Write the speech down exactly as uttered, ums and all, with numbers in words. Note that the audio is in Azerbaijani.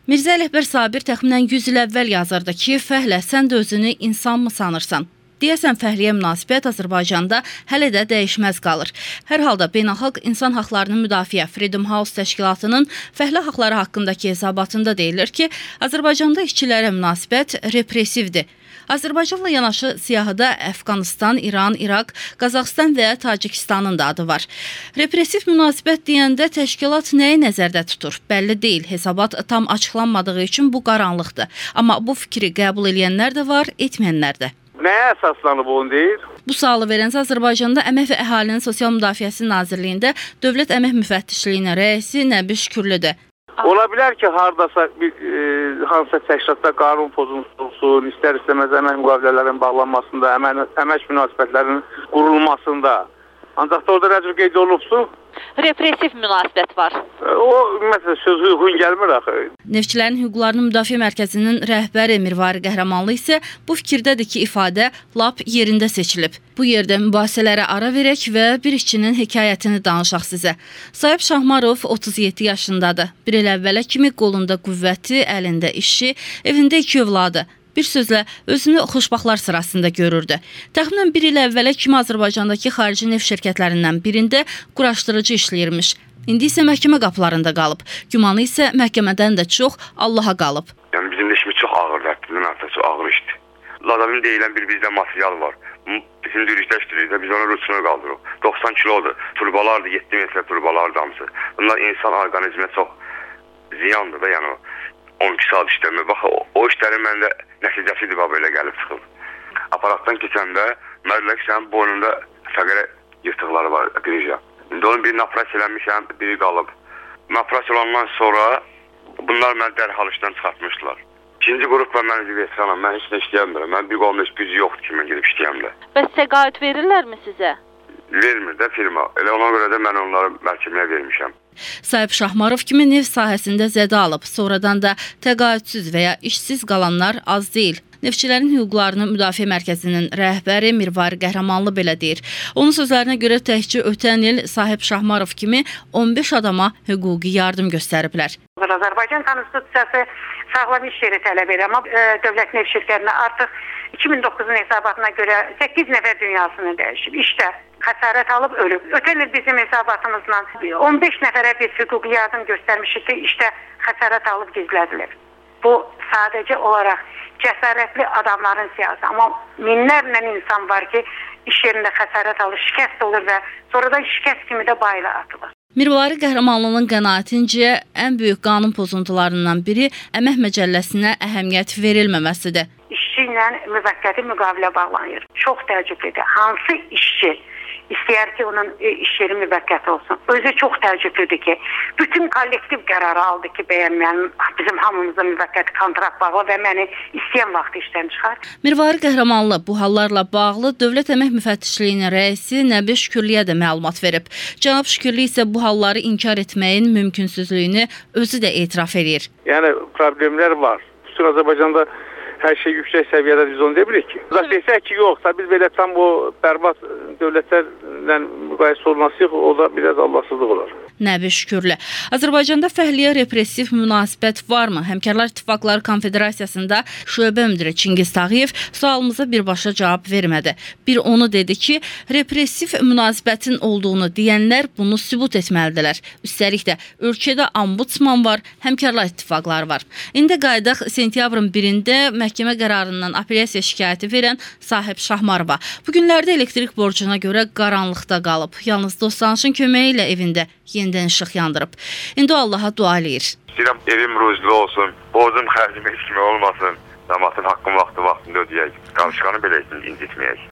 Mirzə Ələkbər Sabir təxminən yüz il əvvəl yazırdı ki, Fəhlə, sən də özünü insanmı sanırsan? Deyəsən fəhliyə münasibət Azərbaycanda hələ də dəyişməz qalır. Hər halda Beynəlxalq İnsan Haqlarının Müdafiə Freedom House təşkilatının fəhlə haqları haqqındakı hesabatında deyilir ki, Azərbaycanda işçilərə münasibət repressivdir. Azərbaycanla yanaşı siyahıda Əfqanistan, İran, İraq, Qazaxıstan və ya Tacikistanın da adı var. Repressiv münasibət deyəndə təşkilat nəyi nəzərdə tutur? Bəlli deyil. Hesabat tam açıqlanmadığı üçün bu qaranlıqdır. Amma bu fikri qəbul edənlər də var, etməyənlər də. Nəyə əsaslanıb onu deyir? Bu sualı verənsə Azərbaycanda Əmək və Əhalinin Sosial Müdafiəsi Nazirliyində Dövlət Əmək Müfəttişliyinin rəisi Nəbi Şükürlüdür. Ola bilər ki, hardasa bir e, hansısa təşkilatda qanun pozuntusu olsun, istər-istəməz əmək müqavilələrinin bağlanmasında, əmək, əmək münasibətlərinin qurulmasında. Ancaq da orada necə qeyd olunubsa, repressiv münasibət var. O, məsələn, sözü uyğun gəlmir axı. Neftçilərin Hüquqlarının Müdafiə Mərkəzinin rəhbəri Mirvari Qəhrəmanlı isə bu fikirdədir ki, ifadə lap yerində seçilib. Bu yerdə mübahisələrə ara verək və bir işçinin hekayətini danışaq sizə. Sahib Şahmarov otuz yeddi yaşındadır. Bir il əvvələ kimi qolunda qüvvəti, əlində işi, evində iki övladı. Bir sözlə, özünü xoşbaxtlar sırasında görürdü. Təxminən bir il əvvələ kimi Azərbaycandakı xarici neft şirkətlərindən birində quraşdırıcı işləyirmiş. İndi isə məhkəmə qapılarında qalıb. Gümanı isə məhkəmədən də çox Allaha qalıb. Yəni bizim də işimiz çox ağır, hətta çox ağır işdir. Ladavin deyilən bir bizdə material var. Bizim dürüşdə işləyirik, biz ona rutinə qaldırıq. doxsan kilodur, turbalardır, yeddi metrə turbalardır hamısı. Bunlar insan orqanizminə çox ziyandır da, yəni o. on iki saat işləmir. Bax, o, o işlərin məndə nəticəsidir, belə gəlib çıxıb. Aparatdan keçəndə, mərdilə ki, sənin boynunda fəqərə yırtıqları var, qrija. İndi onun birini operasiya eləmişəm, biri qalıb. Operasiya olandan sonra bunlar məni dərhal işdən çıxartmışdılar. İkinci qrup və mən veteranam, mən heç nə işləyəmirəm. Mən bir qolumda heç gücü yoxdur ki, mən gedib işləyəmdə. Bəs təqaüd verirlərmi sizə? Vermir də firma. Elə ona görə də mən onları məhkəməyə vermişəm. Sahib Şahmarov kimi neft sahəsində zədə alıb, sonradan da təqaüdsüz və ya işsiz qalanlar az deyil. Neftçilərin Hüquqlarının Müdafiə Mərkəzinin rəhbəri Mirvari Qəhrəmanlı belə deyir. Onun sözlərinə görə təkcə ötən il Sahib Şahmarov kimi on beş adama hüquqi yardım göstəriblər. Azərbaycan Konstitusiyası sağlam iş yeri tələb edir, amma e, dövlət neft şirkətinə artıq iki min doqquzun hesabatına görə səkkiz nəfər dünyasını dəyişib. İşdə xəsarət alıb ölüb. Ötən il bizim hesabatımızla on beş nəfərə biz hüquqi yardım göstərmişik ki, işdə xəsarət alıb gizlədilir. Bu sadəcə olaraq cəsarətli adamların siyasi, amma minlərlə insan var ki, iş yerində xəsarət alır, şikəst olur və sonra da şikəst kimi də bayıla atılır. Mirvari Qəhrəmanlının qənaətincə ən böyük qanun pozuntularından biri Əmək Məcəlləsinə əhəmiyyət verilməməsidir. İşçi ilə müvəqqəti müqavilə bağlanır. Çox təəccüblüdür. Hansı işçi istəyər ki, onun iş yeri müvəqqəti olsun. Özü çox təəccüblüdür ki, bütün kollektiv qərarı aldı ki, bəyənməyən bizim hamımızda müvəqqəti kontrakt bağlı və məni istəyən vaxt işdən çıxar. Mirvari Qəhrəmanlı bu hallarla bağlı Dövlət Əmək Müfəttişliyinin rəisi Nəbi Şükürlüyə də məlumat verib. Cənab Şükürlü isə bu halları inkar etməyin mümkünsüzlüyünü özü də etiraf edir. Yəni problemlər var. Bütün Azərbaycanda hər şey yüksək səviyyədə biz onu deyirik ki. Uzaq desək ki, yoxsa biz belə tam o bərbad dövlətlərlə müqayisə olunması yox, o da biraz Allahsızlıq olar. Nəbi Şükürlü. Azərbaycanda fəhliyə repressiv münasibət varmı? Həmkarlar İttifaqları Konfederasiyasında şöbə müdiri Çingiz Tağıyev sualımıza birbaşa cavab vermədi. Bir onu dedi ki, repressiv münasibətin olduğunu deyənlər bunu sübut etməlidirlər. Üstəlik də ölkədə ombudsman var, həmkarlar İttifaqları var. İndi qayıdaq sentyabrın birində məhkəmə qərarından apellyasiya şikayəti verən Sahib Şahmarova. Bu günlərdə elektrik borcuna görə qaranlıqda qalıb. Yalnız dostlanışın köməyi ilə evində yenidən işıq yandırıb. İndi Allaha dua eləyir. İstəyirəm evim ruzlu olsun, borcum xərcim heç kimi olmasın, damatın haqqın vaxtı vaxtında ödəyək, qarışqanı belə incitməyək.